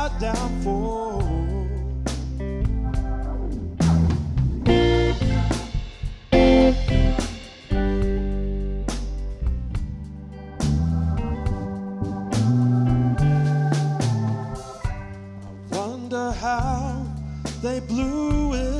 my downfall. I wonder how they blew it